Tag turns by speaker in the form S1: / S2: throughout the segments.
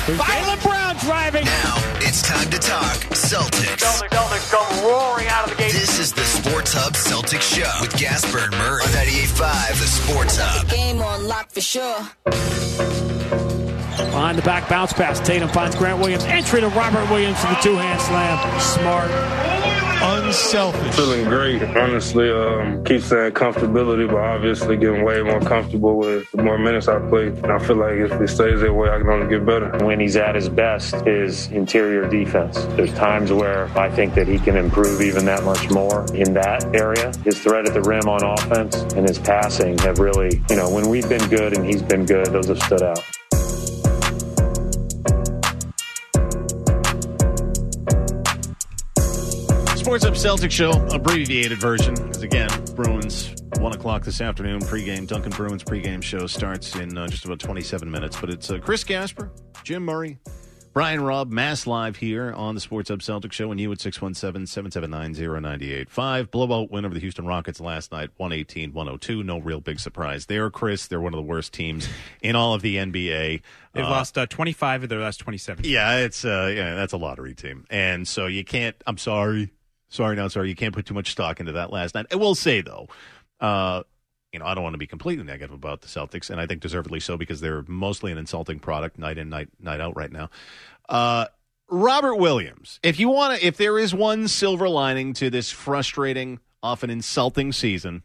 S1: Jaylen Brown driving.
S2: Now it's time to talk Celtics.
S3: Celtics come roaring out of the gate.
S2: This is the Sports Hub Celtics Show with Gasper and Murray on 98.5 The Sports Hub.
S4: Game on lock for sure.
S1: Behind the back bounce pass. Tatum finds Grant Williams. Entry to Robert Williams for the two-hand slam. Smart.
S5: Unselfish.
S6: Feeling great. Honestly, keep saying comfortability, but obviously getting way more comfortable with the more minutes I play. And I feel like if it stays that way, I can only get better.
S7: When he's at his best, his interior defense. There's times where I think that he can improve even that much more in that area. His threat at the rim on offense and his passing have really, when we've been good and he's been good, those have stood out.
S5: Sports Up Celtics Show, abbreviated version. Because again, Bruins, 1 o'clock this afternoon, pregame. Duncan Bruins pregame show starts in just about 27 minutes. But it's Chris Gasper, Jim Murray, Brian Robb, Mass Live here on the Sports Up Celtics Show, and you at 617-779-0985. Blowout win over the Houston Rockets last night, 118-102. No real big surprise there, Chris. They're one of the worst teams in all of the NBA.
S8: They've lost 25 of their last 27.
S5: Yeah, it's that's a lottery team. And so you can't, I'm sorry. Sorry, you can't put too much stock into that last night. I will say, though, I don't want to be completely negative about the Celtics, and I think deservedly so because they're mostly an insulting product night in, night out right now. Robert Williams, if there is one silver lining to this frustrating, often insulting season,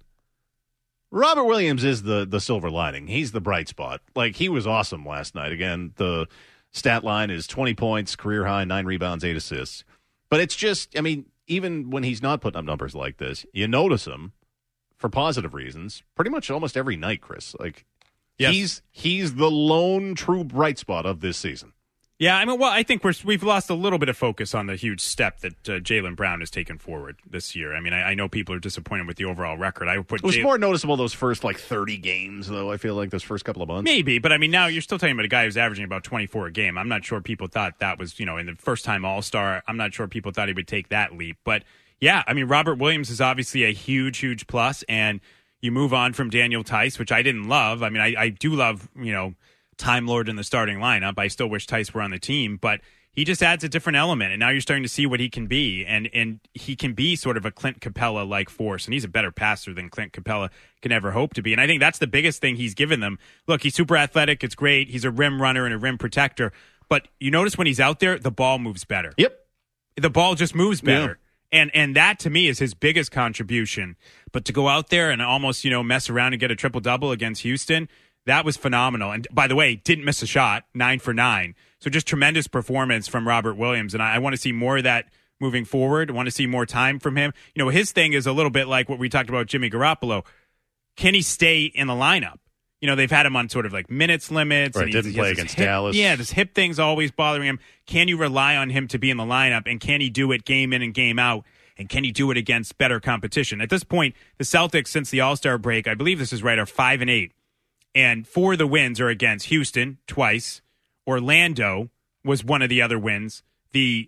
S5: Robert Williams is the silver lining. He's the bright spot. Like, he was awesome last night. Again, the stat line is 20 points, career high, 9 rebounds, 8 assists. But it's just, even when he's not putting up numbers like this, you notice him for positive reasons pretty much almost every night, Chris. Like, yes. He's the lone true bright spot of this season.
S8: Yeah, I think we've lost a little bit of focus on the huge step that Jaylen Brown has taken forward this year. I know people are disappointed with the overall record. It
S5: was more noticeable those first 30 games, though. I feel like those first couple of months.
S8: Maybe, but now you're still talking about a guy who's averaging about 24 a game. I'm not sure people thought that was, in the first time All-Star. I'm not sure people thought he would take that leap. But yeah, Robert Williams is obviously a huge, huge plus, and you move on from Daniel Theis, which I didn't love. I do love, Time Lord in the starting lineup. I still wish Theis were on the team, but he just adds a different element, and now you're starting to see what he can be, and he can be sort of a Clint Capella-like force, and he's a better passer than Clint Capella can ever hope to be, and I think that's the biggest thing he's given them. Look, he's super athletic. It's great. He's a rim runner and a rim protector, but you notice when he's out there, the ball moves better.
S5: Yep.
S8: The ball just moves better. Yeah. And that, to me, is his biggest contribution. But to go out there and almost, mess around and get a triple-double against Houston, that was phenomenal. And by the way, didn't miss a shot, 9 for 9. So just tremendous performance from Robert Williams. And I want to see more of that moving forward. I want to see more time from him. His thing is a little bit like what we talked about Jimmy Garoppolo. Can he stay in the lineup? They've had him on sort of minutes limits.
S5: Right,
S8: and
S5: didn't play against Dallas.
S8: Yeah, this hip thing's always bothering him. Can you rely on him to be in the lineup? And can he do it game in and game out? And can he do it against better competition? At this point, the Celtics, since the All-Star break, I believe this is right, are 5-8. And 4 of the wins are against Houston twice. Orlando was one of the other wins. The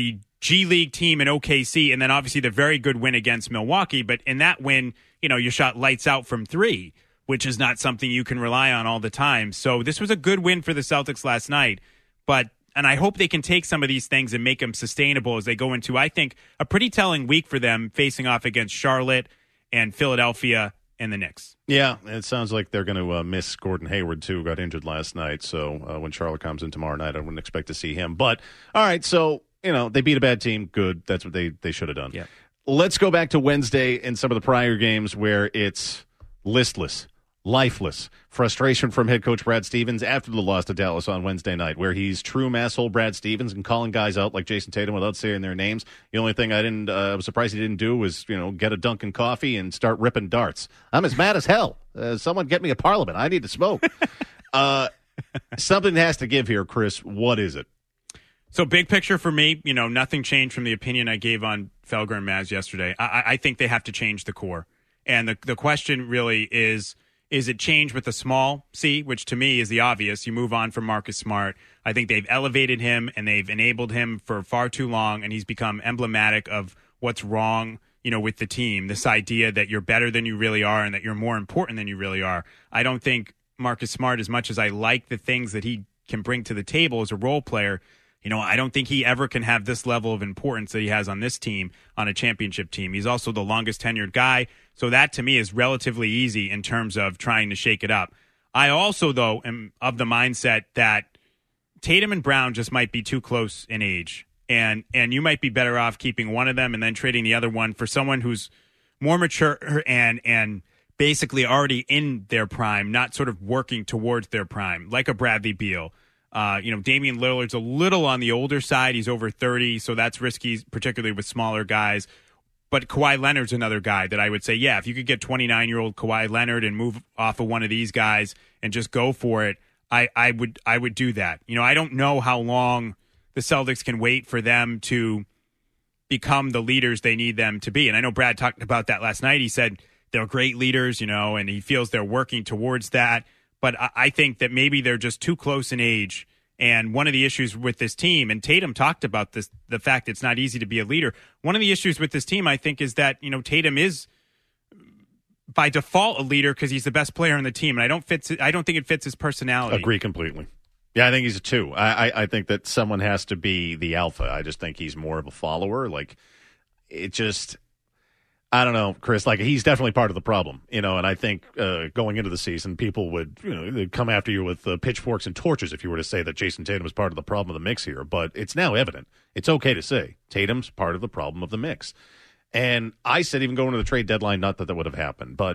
S8: G League team in OKC, and then obviously the very good win against Milwaukee. But in that win, you shot lights out from 3, which is not something you can rely on all the time. So this was a good win for the Celtics last night. And I hope they can take some of these things and make them sustainable as they go into, I think, a pretty telling week for them facing off against Charlotte and Philadelphia and the Knicks.
S5: Yeah, it sounds like they're going to miss Gordon Hayward, too, who got injured last night. So when Charlotte comes in tomorrow night, I wouldn't expect to see him. But, all right, so, they beat a bad team. Good. That's what they should have done.
S8: Yeah.
S5: Let's go back to Wednesday and some of the prior games where it's listless, lifeless. Frustration from head coach Brad Stevens after the loss to Dallas on Wednesday night, where he's true masshole Brad Stevens and calling guys out like Jason Tatum without saying their names. The only thing I was surprised he didn't do was, get a Dunkin' coffee and start ripping darts. I'm as mad as hell. Someone get me a Parliament. I need to smoke. Something has to give here, Chris. What is it?
S8: So big picture for me, nothing changed from the opinion I gave on Felger and Maz yesterday. I think they have to change the core. And the question really is it change with a small C, which to me is the obvious. You move on from Marcus Smart. I think they've elevated him and they've enabled him for far too long, and he's become emblematic of what's wrong, with the team. This idea that you're better than you really are and that you're more important than you really are. I don't think Marcus Smart, as much as I like the things that he can bring to the table as a role player. I don't think he ever can have this level of importance that he has on this team, on a championship team. He's also the longest tenured guy. So that, to me, is relatively easy in terms of trying to shake it up. I also, though, am of the mindset that Tatum and Brown just might be too close in age. And you might be better off keeping one of them and then trading the other one for someone who's more mature and basically already in their prime, not sort of working towards their prime, like a Bradley Beal. Damian Lillard's a little on the older side. He's over 30, so that's risky, particularly with smaller guys. But Kawhi Leonard's another guy that I would say, yeah, if you could get 29-year-old Kawhi Leonard and move off of one of these guys and just go for it, I would do that. I don't know how long the Celtics can wait for them to become the leaders they need them to be. And I know Brad talked about that last night. He said they're great leaders, and he feels they're working towards that. But I think that maybe they're just too close in age. And one of the issues with this team, and Tatum talked about this, the fact it's not easy to be a leader. One of the issues with this team, I think, is that, Tatum is by default a leader because he's the best player on the team. And I don't think it fits his personality.
S5: Agree completely. Yeah, I think he's a 2. I think that someone has to be the alpha. I just think he's more of a follower. Like, it just... I don't know, Chris, he's definitely part of the problem, and I think going into the season, people would, they'd come after you with pitchforks and torches if you were to say that Jason Tatum is part of the problem of the mix here, but it's now evident. It's okay to say Tatum's part of the problem of the mix. And I said even going to the trade deadline, not that would have happened, but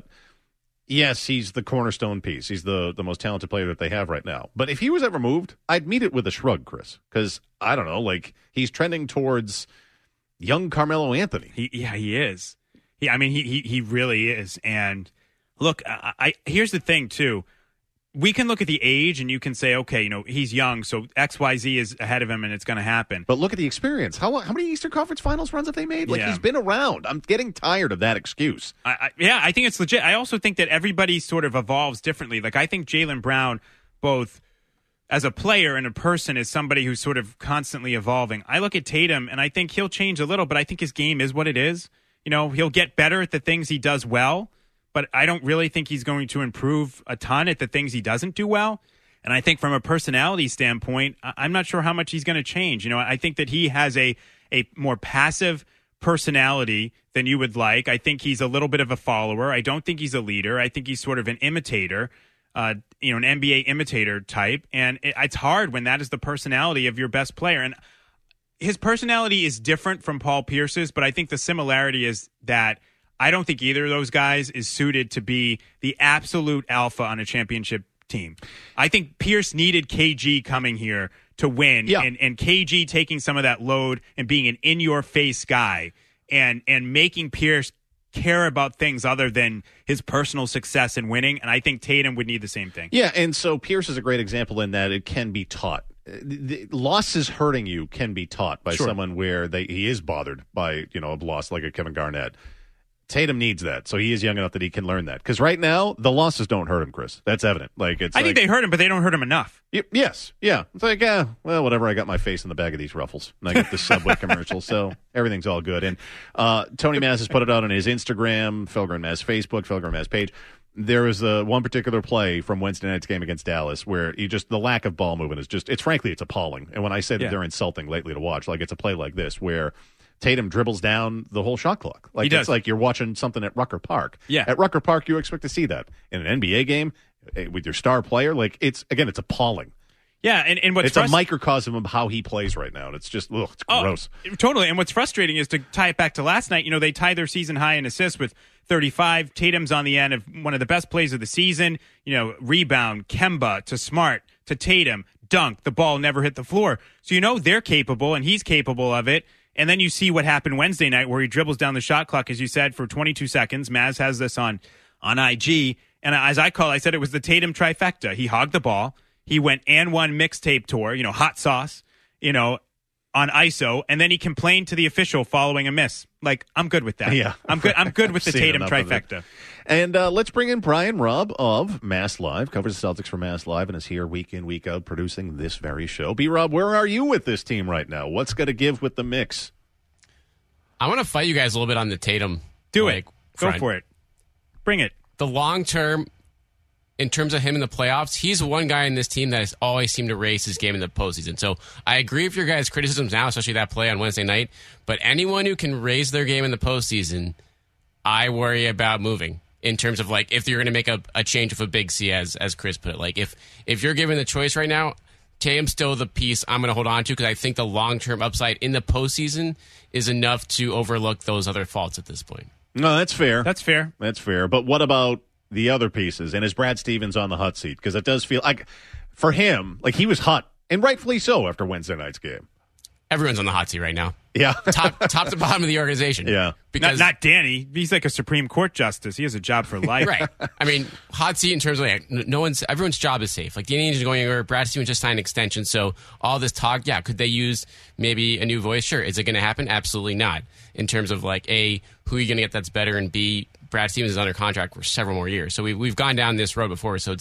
S5: yes, he's the cornerstone piece. He's the most talented player that they have right now. But if he was ever moved, I'd meet it with a shrug, Chris, because, I don't know, he's trending towards young Carmelo Anthony.
S8: He is. Yeah, he really is. And look, here's the thing, too. We can look at the age and you can say, okay, he's young, so XYZ is ahead of him and it's going to happen.
S5: But look at the experience. How many Eastern Conference Finals runs have they made? He's been around. I'm getting tired of that excuse.
S8: I think it's legit. I also think that everybody sort of evolves differently. I think Jaylen Brown, both as a player and a person, is somebody who's sort of constantly evolving. I look at Tatum and I think he'll change a little, but I think his game is what it is. He'll get better at the things he does well, but I don't really think he's going to improve a ton at the things he doesn't do well. And I think from a personality standpoint, I'm not sure how much he's going to change. I think that he has a more passive personality than you would like. I think he's a little bit of a follower. I don't think he's a leader. I think he's sort of an imitator, an NBA imitator type. And it's hard when that is the personality of your best player. And his personality is different from Paul Pierce's, but I think the similarity is that I don't think either of those guys is suited to be the absolute alpha on a championship team. I think Pierce needed KG coming here to win, and KG taking some of that load and being an in-your-face guy and making Pierce care about things other than his personal success and winning, and I think Tatum would need the same thing.
S5: Yeah, and so Pierce is a great example in that it can be taught. The losses hurting you can be taught by someone where he is bothered by a loss like a Kevin Garnett. Tatum needs that, so he is young enough that he can learn that. Because right now, the losses don't hurt him, Chris. That's evident. I
S8: think they hurt him, but they don't hurt him enough.
S5: Yes, yeah. It's well, whatever. I got my face in the bag of these ruffles, and I get the Subway commercial, so everything's all good. And Tony Maz has put it out on his Instagram, Felger and Maz Facebook, Felger and Maz page. There was one particular play from Wednesday night's game against Dallas where the lack of ball movement is it's appalling. And when I say that they're insulting lately to watch, it's a play like this where Tatum dribbles down the whole shot clock. It's like you're watching something at Rucker Park.
S8: Yeah.
S5: At Rucker Park, you expect to see that. In an NBA game with your star player, it's appalling.
S8: Yeah, and what's
S5: it's a microcosm of how he plays right now, and it's just it's gross.
S8: Totally. And what's frustrating is to tie it back to last night. They tie their season high in assists with 35. Tatum's on the end of one of the best plays of the season. Rebound, Kemba to Smart to Tatum, dunk. The ball never hit the floor. So they're capable, and he's capable of it. And then you see what happened Wednesday night where he dribbles down the shot clock, as you said, for 22 seconds. Maz has this on IG. And as I said it was the Tatum trifecta. He hogged the ball. He went and won mixtape tour, hot sauce, on ISO. And then he complained to the official following a miss. I'm good with that.
S5: Yeah.
S8: I'm good with the Tatum trifecta.
S5: And let's bring in Brian Robb of Mass Live, covers the Celtics for Mass Live, and is here week in, week out, producing this very show. B-Rob, where are you with this team right now? What's going to give with the mix?
S4: I want to fight you guys a little bit on the Tatum.
S8: Do it. Go for it. Bring it.
S4: The long-term, in terms of him in the playoffs, he's one guy in this team that has always seemed to raise his game in the postseason. So I agree with your guys' criticisms now, especially that play on Wednesday night. But anyone who can raise their game in the postseason, I worry about moving in terms of like if you're going to make a change with a big C, as Chris put it. Like if you're given the choice right now, Tatum's still the piece I'm going to hold on to because I think the long-term upside in the postseason is enough to overlook those other faults at this point.
S5: No, that's fair.
S8: That's fair.
S5: That's fair. But what about the other pieces? And is Brad Stevens on the hot seat? Because it does feel like, for him, like he was hot, and rightfully so after Wednesday night's game.
S4: Everyone's on the hot seat right now.
S5: Yeah.
S4: top to bottom of the organization.
S5: Yeah.
S4: Because
S8: not Danny. He's like a Supreme Court justice. He has a job for life.
S4: Right. I mean, hot seat in terms of like, everyone's job is safe. Like Danny Ainge is going anywhere. Brad Stevens just signed an extension. So all this talk, yeah, could they use maybe a new voice? Sure. Is it going to happen? Absolutely not. In terms of like, A, who are you going to get that's better, and B, Brad Stevens is under contract for several more years. So we've gone down this road before. So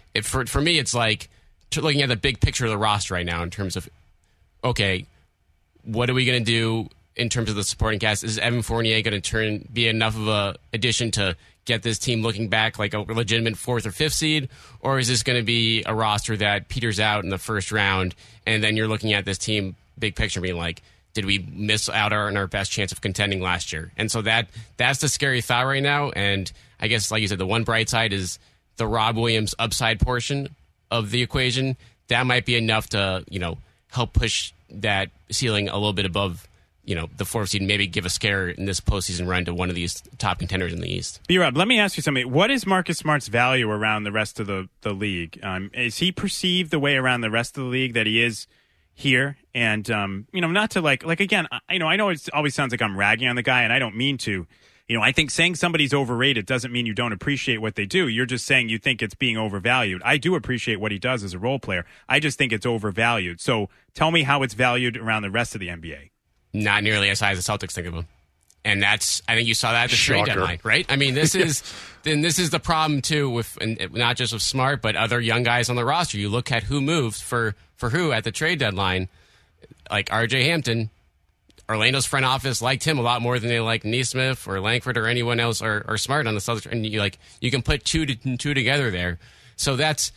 S4: for me, it's like looking at the big picture of the roster right now in terms of, okay, what are we going to do in terms of the supporting cast? Is Evan Fournier going to be enough of a addition to get this team looking back like a legitimate 4th or 5th seed? Or is this going to be a roster that peters out in the first round, and then you're looking at this team big picture being like, did we miss out on our best chance of contending last year? And so that's the scary thought right now. And I guess, like you said, the one bright side is the Rob Williams upside portion of the equation. That might be enough to, help push that ceiling a little bit above, the 4th seed, and maybe give a scare in this postseason run to one of these top contenders in the East.
S8: B-Rob, let me ask you something. What is Marcus Smart's value around the rest of the league? Is he perceived the way around the rest of the league that he is here? And, not to like again, I know it always sounds like I'm ragging on the guy, and I don't mean to. I think saying somebody's overrated doesn't mean you don't appreciate what they do. You're just saying you think it's being overvalued. I do appreciate what he does as a role player. I just think it's overvalued. So tell me how it's valued around the rest of the NBA.
S4: Not nearly as high as the Celtics think of him. And I think you saw that at the trade deadline, right? I mean, this is the problem too, with and not just with Smart, but other young guys on the roster. You look at who moved for who at the trade deadline, like R.J. Hampton. Orlando's front office liked him a lot more than they liked Nesmith or Langford or anyone else or Smart on the Celtics. And you can put two together there. So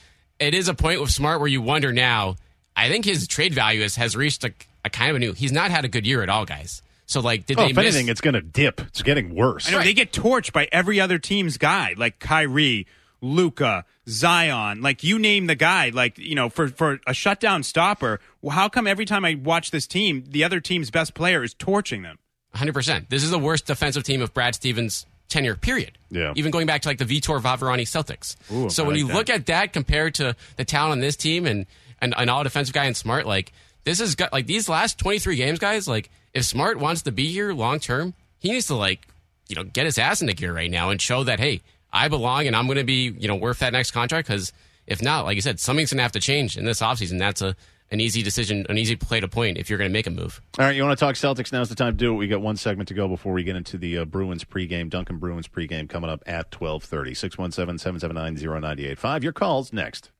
S4: it is a point with Smart where you wonder now. I think his trade value has reached a kind of a new. He's not had a good year at all, guys. So did they
S5: if anything, it's going to dip. It's getting worse.
S8: I know, they get torched by every other team's guy, like Kyrie, Luka, Zion, like you name the guy, for a shutdown stopper. Well, how come every time I watch this team, the other team's best player is torching them?
S4: 100%. This is the worst defensive team of Brad Stevens' tenure, period.
S5: Yeah.
S4: Even going back to the Vitor Vavarani Celtics.
S8: Ooh,
S4: so when you look at that compared to the talent on this team and an all defensive guy in Smart, this is these last 23 games, guys, if Smart wants to be here long term, he needs to get his ass into gear right now and show that, hey, I belong and I'm going to be, worth that next contract, because if not, like you said, something's going to have to change in this offseason. That's an easy decision, an easy play to point if you're going to make a move. All
S5: right, you want to talk Celtics? Now's the time to do it. We got one segment to go before we get into the Bruins pregame, Duncan Bruins pregame coming up at 12:30. 617-779-0985. Your calls next.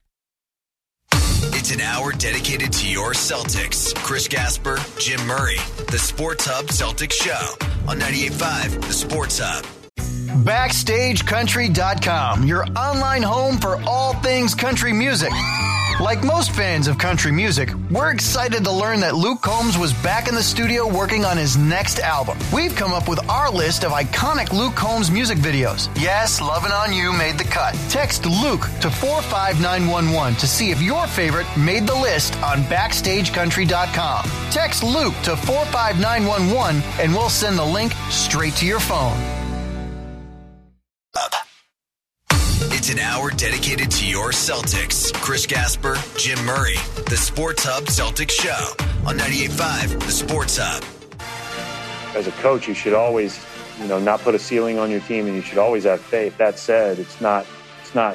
S2: It's an hour dedicated to your Celtics. Chris Gasper, Jim Murray, the Sports Hub Celtics Show on 98.5 The Sports Hub.
S9: BackstageCountry.com, your online home for all things country music. Like most fans of country music, we're excited to learn that Luke Combs was back in the studio working on his next album. We've come up with our list of iconic Luke Combs music videos. Yes, Lovin' On You made the cut. Text Luke to 45911 to see if your favorite made the list on BackstageCountry.com. Text Luke to 45911 and we'll send the link straight to your phone.
S2: It's an hour dedicated to your Celtics. Chris Gasper, Jim Murray, the Sports Hub Celtics Show on 98.5 The Sports Hub.
S7: As a coach, you should always, not put a ceiling on your team, and you should always have faith. That said, it's not time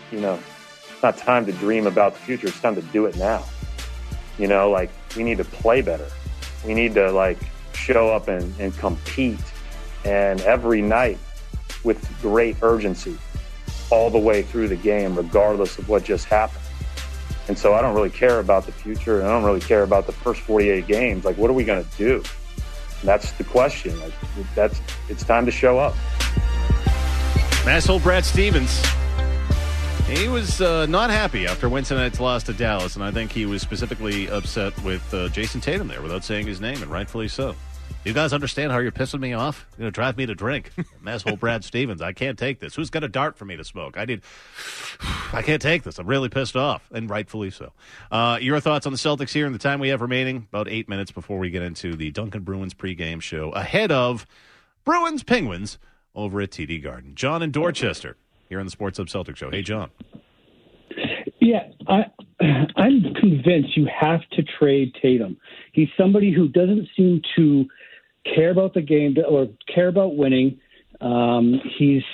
S7: to dream about the future. It's time to do it now. We need to play better. We need to show up and compete, and every night with great urgency, all the way through the game, regardless of what just happened. And so I don't really care about the future, and I don't really care about the first 48 games. What are we going to do? And that's the question. It's time to show up.
S5: Asshole Brad Stevens He was not happy after Wednesday night's loss to Dallas, and I think he was specifically upset with Jason Tatum there without saying his name, and rightfully so. You guys understand how you're pissing me off? You're going to drive me to drink. Asshole Brad Stevens. I can't take this. Who's got a dart for me to smoke? I can't take this. I'm really pissed off, and rightfully so. Your thoughts on the Celtics here in the time we have remaining? About 8 minutes before we get into the Duncan Bruins pregame show ahead of Bruins-Penguins over at TD Garden. John in Dorchester here on the Sports Hub Celtics show. Hey, John.
S10: Yeah, I'm convinced you have to trade Tatum. He's somebody who doesn't seem to care about the game or care about winning. He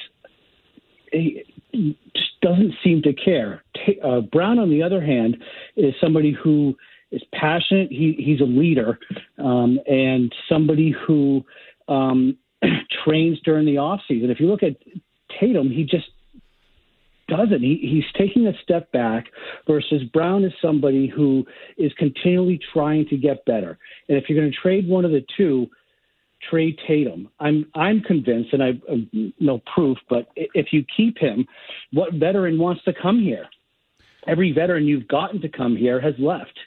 S10: just doesn't seem to care. Brown, on the other hand, is somebody who is passionate. He's a leader and somebody who trains during the offseason. If you look at Tatum, he just doesn't. He's taking a step back versus Brown is somebody who is continually trying to get better. And if you're going to trade one of the two, trade Tatum. I'm convinced, and I've no proof, but if you keep him, what veteran wants to come here? Every veteran you've gotten to come here has left.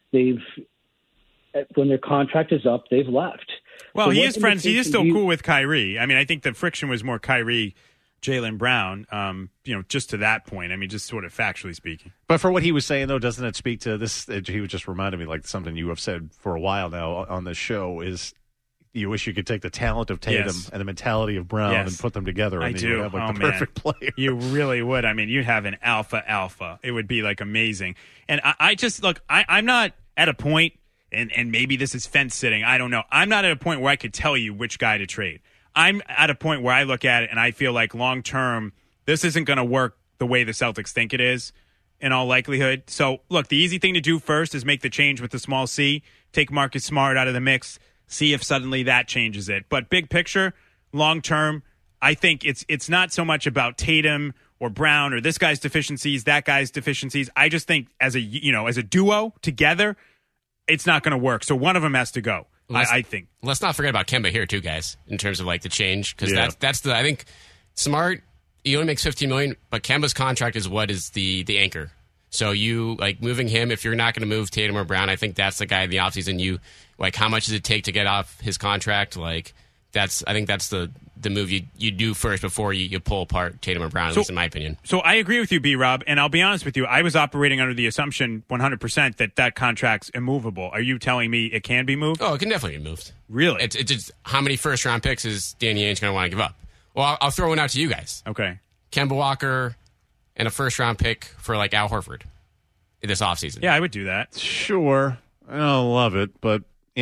S10: When their contract is up, they've left.
S8: Well, he is friends. He is still cool with Kyrie. I mean, I think the friction was more Kyrie, Jaylen Brown, just to that point. I mean, just sort of factually speaking.
S5: But for what he was saying, though, doesn't it speak to this? He was just reminded me like something you have said for a while now on this show is you wish you could take the talent of Tatum and the mentality of Brown and put them together. And you would have the perfect player.
S8: You really would. I mean, you'd have an alpha. It would be like amazing. And I just look, I'm not at a point, and maybe this is fence sitting. I don't know. I'm not at a point where I could tell you which guy to trade. I'm at a point where I look at it and I feel like long term, this isn't going to work the way the Celtics think it is in all likelihood. So, look, the easy thing to do first is make the change with the small C, take Marcus Smart out of the mix, see if suddenly that changes it. But big picture, long term, I think it's not so much about Tatum or Brown or this guy's deficiencies, that guy's deficiencies. I just think as a duo together, it's not going to work. So one of them has to go. I think.
S4: Let's not forget about Kemba here too, guys, in terms of like the change, because that's I think Smart, he only makes $15 million, but Kemba's contract is what is the anchor. So you like moving him, if you're not going to move Tatum or Brown, I think that's the guy in the offseason. You like, how much does it take to get off his contract? Like I think that's the move you do first before you pull apart Tatum or Brown, at least in my opinion.
S8: So I agree with you, B-Rob, and I'll be honest with you. I was operating under the assumption 100% that contract's immovable. Are you telling me it can be moved?
S4: Oh, it can definitely be moved.
S8: Really?
S4: It's just how many first-round picks is Danny Ainge going to want to give up? Well, I'll throw one out to you guys.
S8: Okay.
S4: Kemba Walker and a first-round pick for like Al Horford this offseason.
S8: Yeah, I would do that.
S5: Sure. I don't love it, but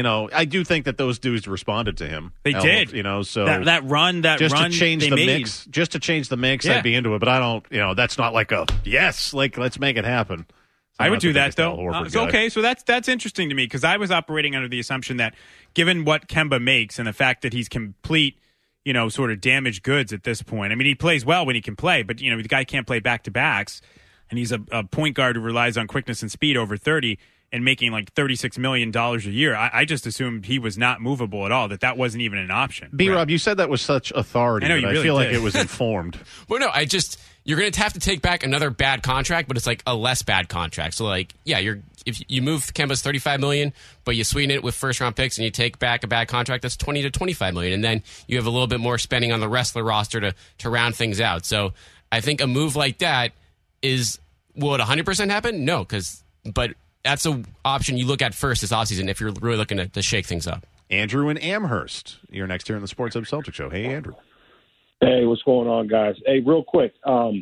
S5: I do think that those dudes responded to him.
S8: They did.
S5: So
S8: that run to
S5: change the
S8: made.
S5: mix, just to change the mix, I'd be into it. But I don't. That's not like a yes. Like let's make it happen.
S8: I would do that though. Okay, so that's interesting to me because I was operating under the assumption that given what Kemba makes and the fact that he's complete, sort of damaged goods at this point. I mean, he plays well when he can play, but the guy can't play back to backs, and he's a point guard who relies on quickness and speed over 30. And making like $36 million a year, I just assumed he was not movable at all, that wasn't even an option.
S5: B-Rob, you said that with such authority.
S8: I know, you really
S5: feel
S8: did.
S5: like it was informed.
S4: Well, no, you're going to have to take back another bad contract, but it's like a less bad contract. So like, yeah, if you move Kemba's $35 million, but you sweeten it with first-round picks and you take back a bad contract, that's $20 to $25 million. And then you have a little bit more spending on the rest of the roster to round things out. So I think a move like that will it 100% happen? No, but that's an option you look at first this offseason if you're really looking to shake things up.
S5: Andrew in Amherst, you're next here in the Sports Hub Celtics show. Hey, Andrew.
S11: Hey, what's going on, guys? Hey, real quick.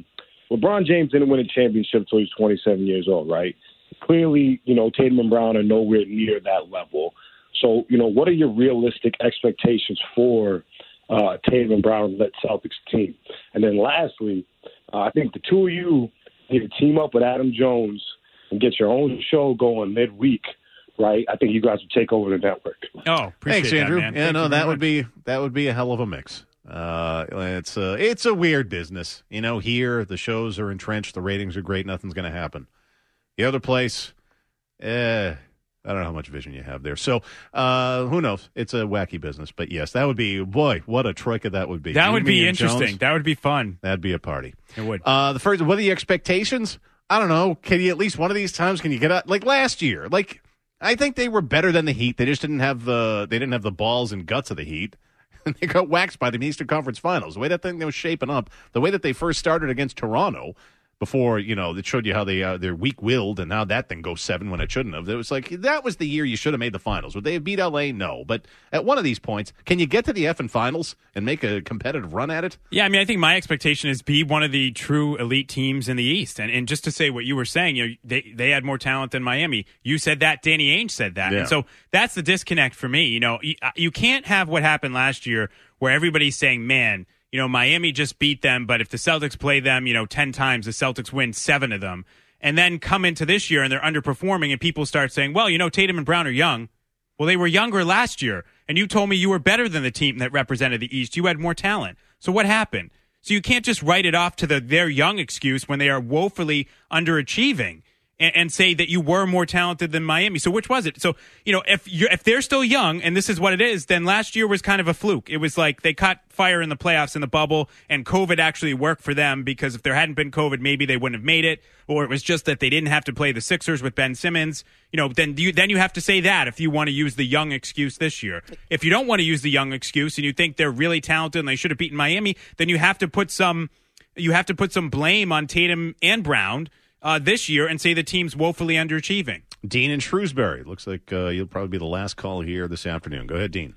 S11: LeBron James didn't win a championship until he's 27 years old, right? Clearly, Tatum and Brown are nowhere near that level. So, what are your realistic expectations for Tatum and Brown led Celtics team? And then lastly, I think the two of you need to team up with Adam Jones and get your own show going midweek, right? I think you guys would take over the network.
S8: Oh, appreciate
S5: Thanks, Andrew.
S8: that, man.
S5: Yeah,
S8: Thank you
S5: that would be a hell of a mix. It's a weird business. Here the shows are entrenched, the ratings are great, nothing's going to happen. The other place, I don't know how much vision you have there. So who knows? It's a wacky business. But, yes, that would be, boy, what a troika that would be.
S8: That would be interesting.
S5: Jones,
S8: that would be fun.
S5: That'd be a party.
S8: It would.
S5: The first, what are the expectations? I don't know. Can you at least one of these times, can you get out? Like last year. Like, I think they were better than the Heat. They just didn't have the balls and guts of the Heat. And they got waxed by them in the Eastern Conference Finals. The way that thing was shaping up, the way that they first started against Toronto, before, it showed you how they're weak-willed and how that thing goes 7 when it shouldn't have. It was like, that was the year you should have made the finals. Would they have beat L.A.? No. But at one of these points, can you get to the effing finals and make a competitive run at it?
S8: Yeah, I mean, I think my expectation is be one of the true elite teams in the East. And just to say what you were saying, they had more talent than Miami. You said that. Danny Ainge said that.
S5: Yeah.
S8: And so that's the disconnect for me. You can't have what happened last year where everybody's saying, man, Miami just beat them, but if the Celtics play them, 10 times, the Celtics win 7 of them. And then come into this year and they're underperforming and people start saying, well, Tatum and Brown are young. Well, they were younger last year. And you told me you were better than the team that represented the East. You had more talent. So what happened? So you can't just write it off to their young excuse when they are woefully underachieving and say that you were more talented than Miami. So which was it? So, if they're still young and this is what it is, then last year was kind of a fluke. It was like they caught fire in the playoffs in the bubble and COVID actually worked for them because if there hadn't been COVID, maybe they wouldn't have made it. Or it was just that they didn't have to play the Sixers with Ben Simmons. Then you have to say that if you want to use the young excuse this year. If you don't want to use the young excuse and you think they're really talented and they should have beaten Miami, then you have to put some blame on Tatum and Brown this year and say the team's woefully underachieving.
S5: Dean in Shrewsbury. Looks like you'll probably be the last call here this afternoon. Go ahead, Dean.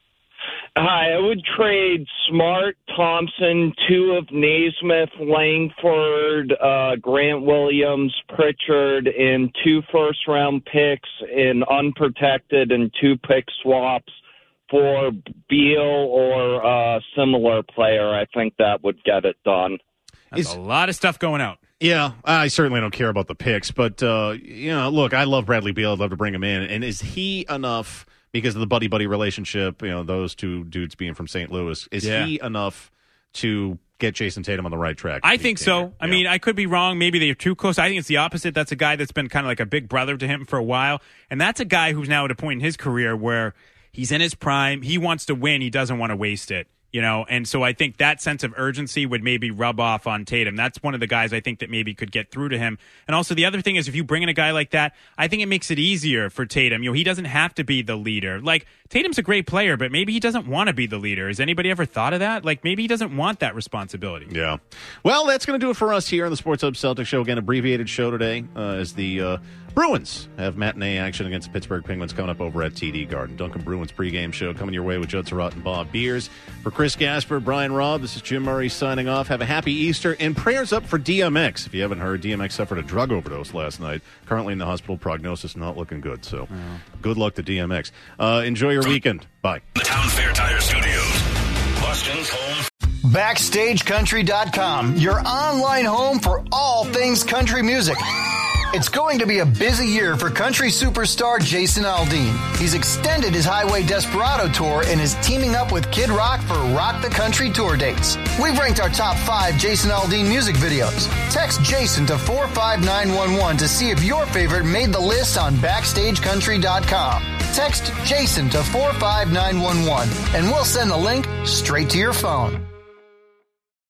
S12: Hi, I would trade Smart, Thompson, 2 of Naismith, Langford, Grant Williams, Pritchard, and 2 first-round picks in unprotected and 2 pick swaps for Beal or a similar player. I think that would get it done.
S8: That's a lot of stuff going out.
S5: Yeah, I certainly don't care about the picks, but, look, I love Bradley Beal. I'd love to bring him in. And is he enough, because of the buddy-buddy relationship, those 2 dudes being from St. Louis, is he enough to get Jason Tatum on the right track?
S8: I think so. Yeah. I mean, I could be wrong. Maybe they're too close. I think it's the opposite. That's a guy that's been kind of like a big brother to him for a while. And that's a guy who's now at a point in his career where he's in his prime. He wants to win. He doesn't want to waste it. And so I think that sense of urgency would maybe rub off on Tatum. That's one of the guys I think that maybe could get through to him. And also the other thing is if you bring in a guy like that, I think it makes it easier for Tatum. He doesn't have to be the leader. Like, Tatum's a great player, but maybe he doesn't want to be the leader. Has anybody ever thought of that? Like, maybe he doesn't want that responsibility.
S5: Yeah. Well, that's going to do it for us here on the Sports Hub Celtics Show. Again, abbreviated show today as the Bruins have matinee action against the Pittsburgh Penguins coming up over at TD Garden. Duncan Bruins pregame show coming your way with Judd Surratt and Bob Beers. For Chris Gasper, Brian Robb, this is Jim Murray signing off. Have a happy Easter and prayers up for DMX. If you haven't heard, DMX suffered a drug overdose last night. Currently in the hospital, prognosis not looking good. So good luck to DMX. Enjoy your weekend. Bye.
S2: The Town Fair Tire Studios. Boston's home.
S9: BackstageCountry.com, your online home for all things country music. It's going to be a busy year for country superstar Jason Aldean. He's extended his Highway Desperado tour and is teaming up with Kid Rock for Rock the Country tour dates. We've ranked our top 5 Jason Aldean music videos. Text Jason to 45911 to see if your favorite made the list on BackstageCountry.com. Text Jason to 45911 and we'll send the link straight to your phone.